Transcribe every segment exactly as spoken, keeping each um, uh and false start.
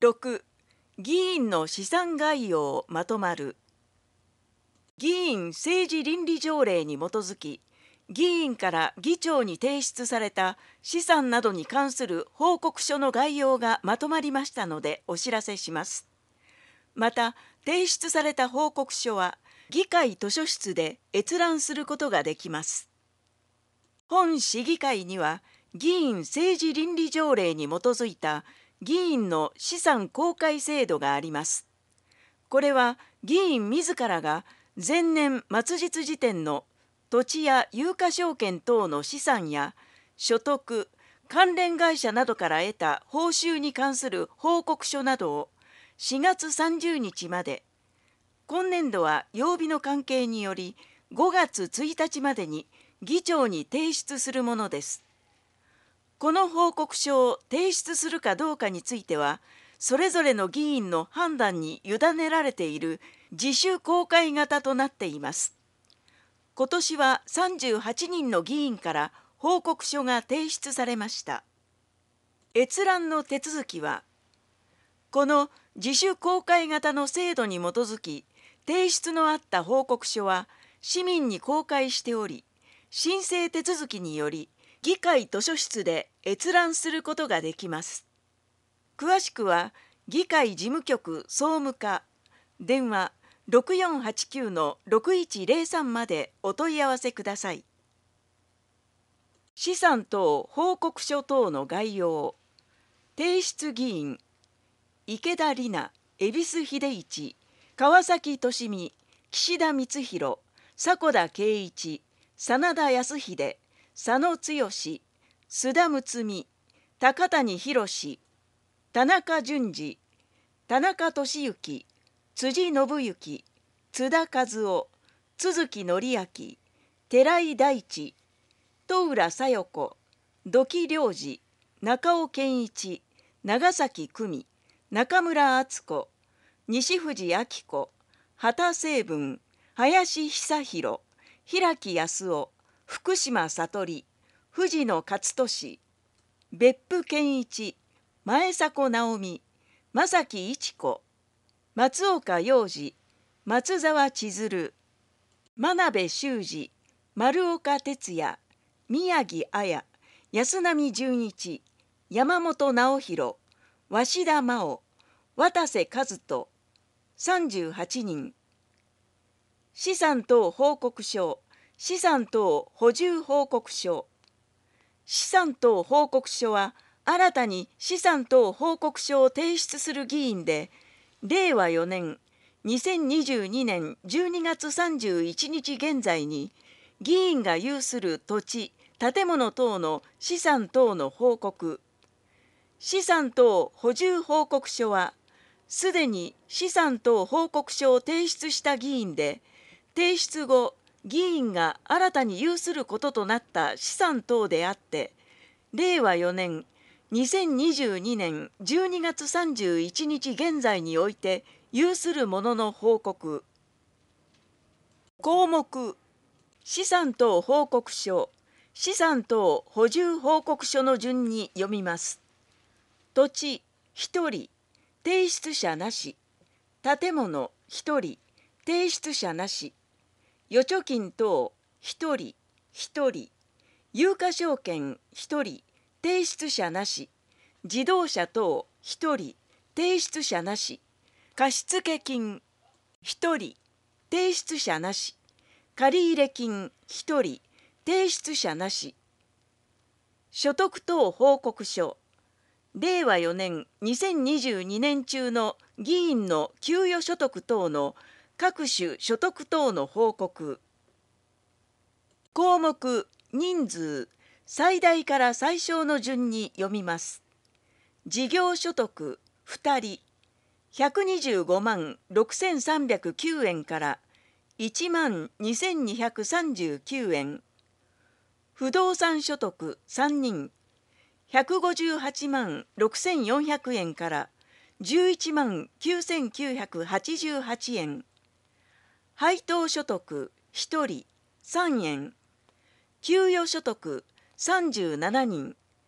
ろく、議員の資産概要まとまる。議員政治倫理条例に基づき、議員から議長に提出された資産などに関する報告書の概要がまとまりましたのでお知らせします。また、提出された報告書は議会図書室で閲覧することができます。本市議会には議員政治倫理条例に基づいた議員の資産公開制度があります。これは議員自らが前年末日時点の土地や有価証券等の資産や所得、関連会社などから得た報酬に関する報告書などをしがつさんじゅうにちまで、今年度は曜日の関係によりごがつついたちまでに議長に提出するものです。この報告書を提出するかどうかについては、それぞれの議員の判断に委ねられている自主公開型となっています。今年はさんじゅうはちにんの議員から報告書が提出されました。閲覧の手続きは、この自主公開型の制度に基づき、提出のあった報告書は市民に公開しており、申請手続きにより議会図書室で閲覧することができます。詳しくは議会事務局総務課電話 ろくよんはちきゅうのろくいちゼロさん までお問い合わせください。資産等報告書等の概要。提出議員池田里奈、恵比寿秀一、川崎俊美、岸田光弘、迫田圭一、真田康秀、佐野剛、須田睦美、高谷博、田中淳二、田中俊之、辻信之、津田和夫、都築則明、寺井大地、戸浦小夜子、土岐良二、中尾健一、長崎久美、中村敦子、西藤明子、畑成文、林久弘、平木康夫、福島悟、藤野勝利、別府健一、前迫直美、正木一子、松岡洋二、松沢千鶴、真鍋修二、丸岡哲也、宮城綾、安波純一、山本直弘、鷲田真央、渡瀬和人、さんじゅうはちにん。資産等報告書、資産等補充報告書。資産等報告書は、新たに資産等報告書を提出する議員で、れいわよねん、にせんにじゅうにねんじゅうにがつさんじゅういちにち現在に、議員が有する土地、建物等の資産等の報告。資産等補充報告書は、すでに資産等報告書を提出した議員で、提出後、議員が新たに有することとなった資産等であって、れいわよねん、にせんにじゅうにねんじゅうにがつさんじゅういちにち現在において有するものの報告。項目、資産等報告書、資産等補充報告書の順に読みます。土地ひとり、提出者なし。建物ひとり、提出者なし。預貯金等ひとり、ひとり。有価証券ひとり、提出者なし。自動車等ひとり、提出者なし。貸付金ひとり、提出者なし。借入金ひとり、提出者なし。所得等報告書。れいわよねん、にせんにじゅうにねん中の議員の給与所得等の各種所得等の報告。項目、人数、最大から最小の順に読みます。事業所得ふたり、ひゃくにじゅうごまんろくせんさんびゃくきゅうえんからいちまんにせんにひゃくさんじゅうきゅうえん。不動産所得さんにん、ひゃくごじゅうはちまんろくせんよんひゃくえんからじゅういちまんきゅうせんきゅうひゃくはちじゅうはちえん。配当所得ひとりさんえん。給与所得さんじゅうななにん。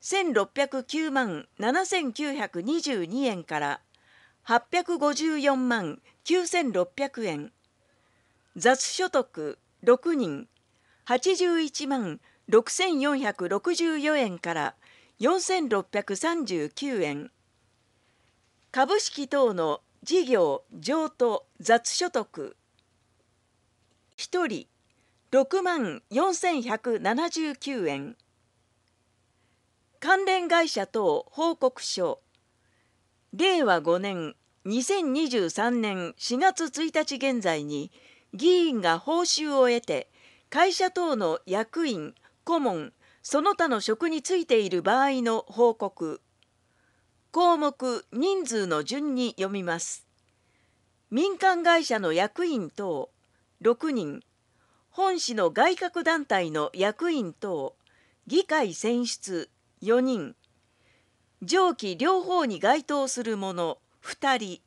せんろっぴゃくきゅうまんななせんきゅうひゃくにじゅうにえんからはっぴゃくごじゅうよんまんきゅうせんろっぴゃくえん。雑所得ろくにんはちじゅういちまんろくせんよんひゃくろくじゅうよんえんからよんせんろっぴゃくさんじゅうきゅうえん。株式等の事業譲渡雑所得ひとりろくまんよんせんひゃくななじゅうきゅうえん。関連会社等報告書れいわごねんにせんにじゅうさんねんしがつついたち現在に議員が報酬を得て会社等の役員、顧問、その他の職に就いている場合の報告。項目人数の順に読みます。民間会社の役員等ろくにん、本市の外郭団体の役員等、議会選出よにん、上記両方に該当する者ふたり。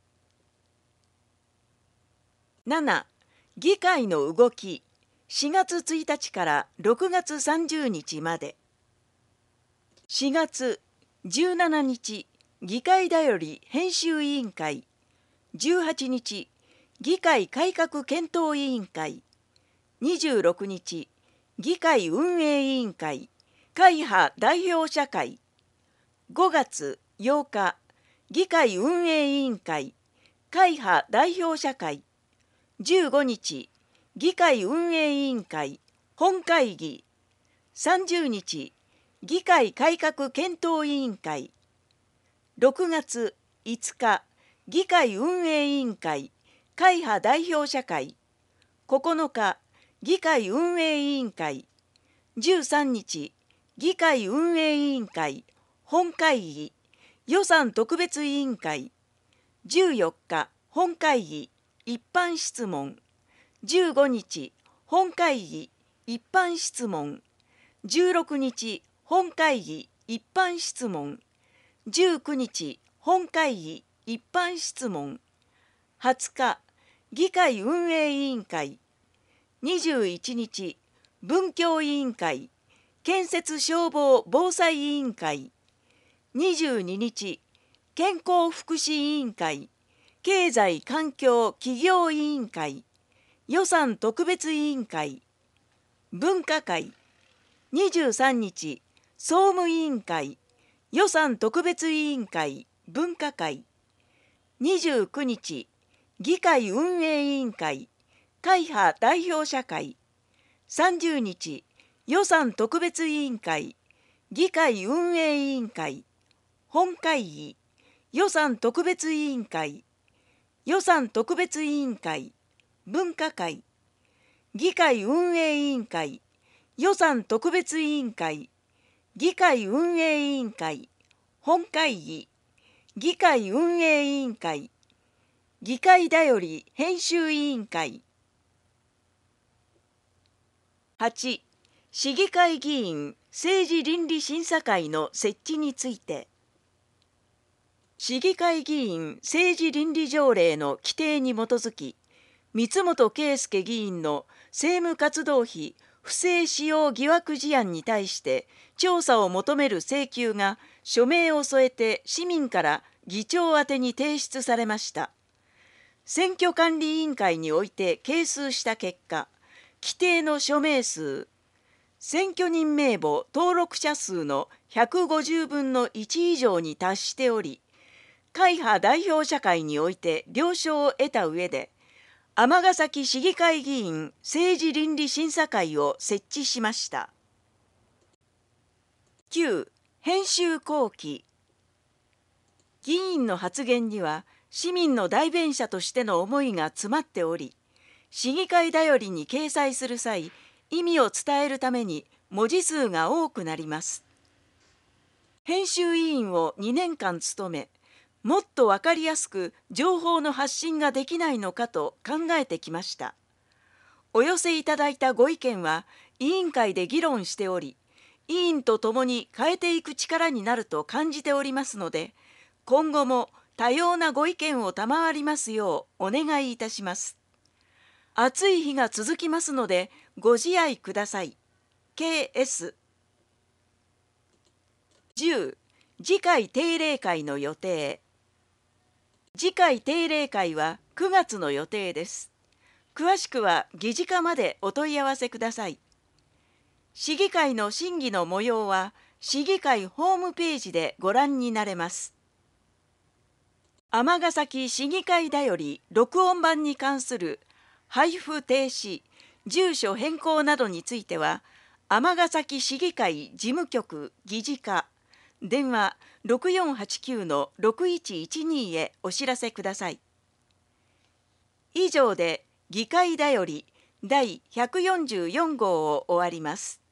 なな、議会の動きしがつついたちからろくがつさんじゅうにちまで。しがつじゅうしちにち議会だより編集委員会、じゅうはちにち議会改革検討委員会、にじゅうろくにち議会運営委員会会派代表者会、ごがつようか議会運営委員会会派代表者会、じゅうごにち議会運営委員会本会議、さんじゅうにち議会改革検討委員会、ろくがついつか議会運営委員会会派代表者会、ここのか議会運営委員会、じゅうさんにち議会運営委員会本会議予算特別委員会、じゅうよっか本会議一般質問、じゅうごにち本会議一般質問、じゅうろくにち本会議一般質問、じゅうくにち本会議一般質問、はつか議会運営委員会、にじゅういちにち文教委員会建設消防防災委員会、にじゅうににち健康福祉委員会経済環境企業委員会予算特別委員会分科会、にじゅうさんにち総務委員会予算特別委員会分科会、にじゅうくにち議会運営委員会会派代表者会、さんじゅうにち予算特別委員会議会運営委員会本会議予算特別委員会予算特別委員会分科会、議会運営委員会予算特別委員会議会運営委員会本会議議会運営委員会議会だより編集委員会。はち、市議会議員政治倫理審査会の設置について。市議会議員政治倫理条例の規定に基づき、三本圭介議員の政務活動費不正使用疑惑事案に対して調査を求める請求が署名を添えて市民から議長宛てに提出されました。選挙管理委員会において係数した結果、規定の署名数、選挙人名簿登録者数のひゃくごじゅうぶんのいち以上に達しており、会派代表者会において了承を得た上で、尼崎市議会議員政治倫理審査会を設置しました。きゅう、編集後期。議員の発言には市民の代弁者としての思いが詰まっており、市議会だよりに掲載する際、意味を伝えるために文字数が多くなります。編集委員をにねんかん務め、もっと分かりやすく情報の発信ができないのかと考えてきました。お寄せいただいたご意見は委員会で議論しており、委員とともに変えていく力になると感じておりますので、今後も多様なご意見を賜りますようお願いいたします。暑い日が続きますのでご自愛ください。ケーエスじゅう、次回定例会の予定。次回定例会はくがつの予定です。詳しくは議事課までお問い合わせください。市議会の審議の模様は市議会ホームページでご覧になれます。尼崎市議会だより録音版に関する配布停止、住所変更などについては、尼崎市議会事務局議事課、電話 ろくよんはちきゅうのろくいちいちに へお知らせください。以上で議会だよりだいひゃくよんじゅうよん号を終わります。